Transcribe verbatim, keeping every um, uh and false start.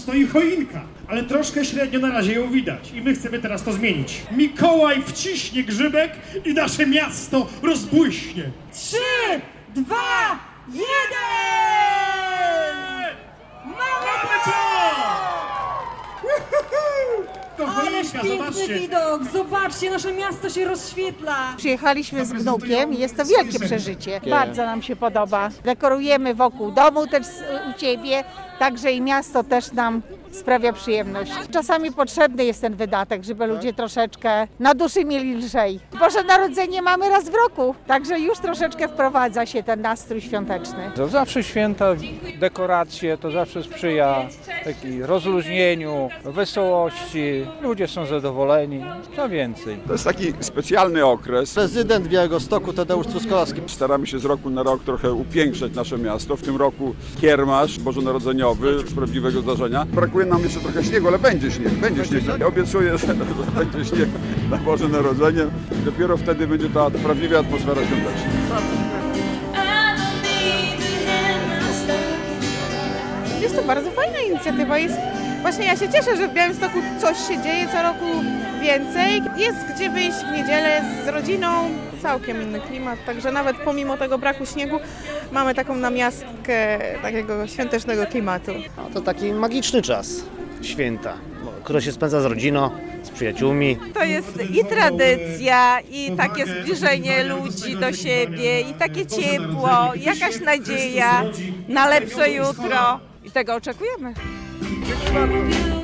stoi choinka, ale troszkę średnio na razie ją widać i my chcemy teraz to zmienić. Mikołaj wciśnie grzybek i nasze miasto rozbłyśnie. Trzy, dwa, jeden! Mamy to! Ależ piękny widok! Zobaczcie, nasze miasto się rozświetla! Przyjechaliśmy z wnukiem i jest to wielkie przeżycie. Bardzo nam się podoba. Dekorujemy wokół domu też u Ciebie, także i miasto też nam sprawia przyjemność. Czasami potrzebny jest ten wydatek, żeby ludzie troszeczkę na duszy mieli lżej. Boże Narodzenie mamy raz w roku, także już troszeczkę wprowadza się ten nastrój świąteczny. To zawsze święta, dekoracje, to zawsze sprzyja takiej rozluźnieniu, wesołości. Ludzie są zadowoleni, co więcej. To jest taki specjalny okres. Prezydent Białegostoku Tadeusz Truskolaski. Staramy się z roku na rok trochę upiększać nasze miasto. W tym roku kiermasz bożonarodzeniowy z prawdziwego zdarzenia. Brakuje nam jeszcze trochę śniegu, ale będzie śnieg, będzie śnieg. Ja obiecuję, że będzie śnieg na Boże Narodzenie. Dopiero wtedy będzie ta prawdziwa atmosfera świąteczna. Jest to bardzo fajna inicjatywa. Jest, właśnie ja się cieszę, że w Białymstoku coś się dzieje, co roku więcej. Jest gdzie wyjść w niedzielę z rodziną, całkiem inny klimat, także nawet pomimo tego braku śniegu mamy taką namiastkę takiego świątecznego klimatu. No, to taki magiczny czas, święta, które się spędza z rodziną, z przyjaciółmi. To jest i tradycja, i takie zbliżenie ludzi do siebie, i takie ciepło, i jakaś nadzieja na lepsze jutro. I tego oczekujemy.